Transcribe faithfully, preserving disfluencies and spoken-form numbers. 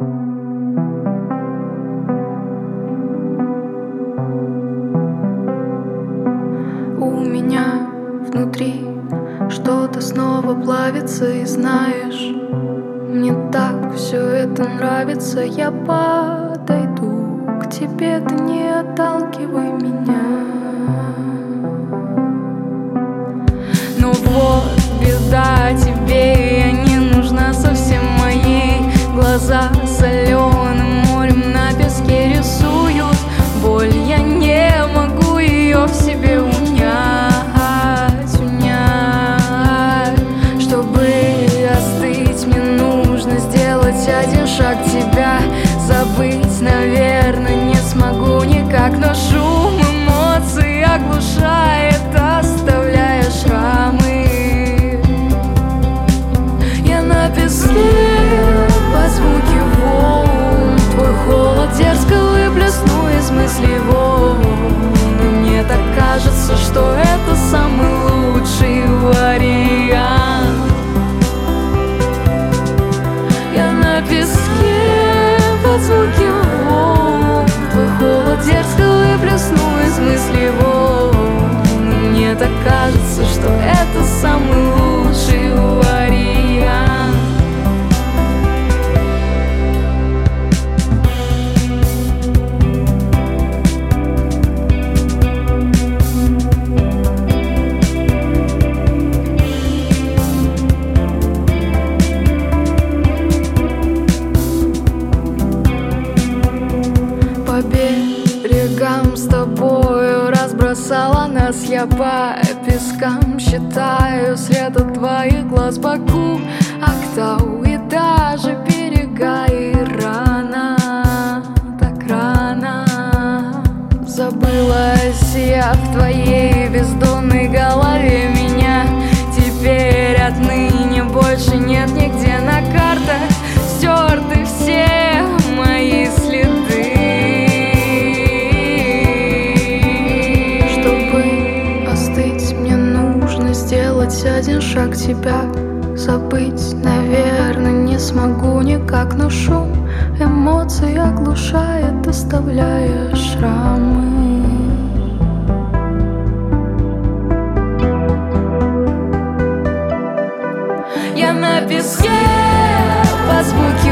У меня внутри что-то снова плавится, и знаешь, мне так все это нравится. Я подойду к тебе, ты не отталкивай меня. Но вот беда, тебе я не нужна совсем. Мои глаза соленым морем на песке рисуют боль. Я не могу ее в себе унять, унять. Чтобы остыть, мне нужно сделать один шаг, тебя забыть, наверное, не смогу никак. Но шум эмоций оглушает, оставляя шрамы. Я на песке под звуки волн, твой холод дерзко выплесну из мыслей вон. Но мне так кажется, что это самый лучший вариант. Я на песке под звуки волн, твой холод дерзко выплесну из мыслей вон. Но мне так кажется, что это самый лучший вариант. По берегам с тобою разбросала нас я по пескам. Считаю след от твоих глаз, Баку, Актау и даже берега. И рано, так рано забылась я в твоей бездонной голове. Меня теперь отныне больше нет нигде. На картах стерты все мои следы. Сделать один шаг, тебя забыть, наверное, не смогу никак. Но шум эмоций оглушает, оставляя шрамы. Я на песке под звуки